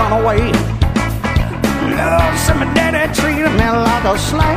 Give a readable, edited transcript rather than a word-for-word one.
run away. Lord, said my daddy treated me like a slave.